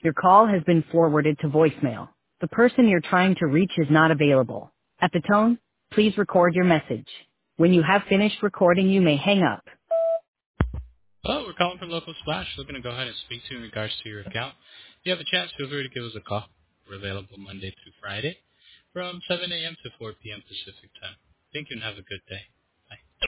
Your call has been forwarded to voicemail. The person you're trying to reach is not available. At the tone, please record your message. When you have finished recording, you may hang up. Hello, we're calling from Local Splash. Looking to go ahead and speak to you in regards to your account. If you have a chance, feel free to give us a call. We're available Monday through Friday from 7 a.m. to 4 p.m. Pacific time. Thank you and have a good day.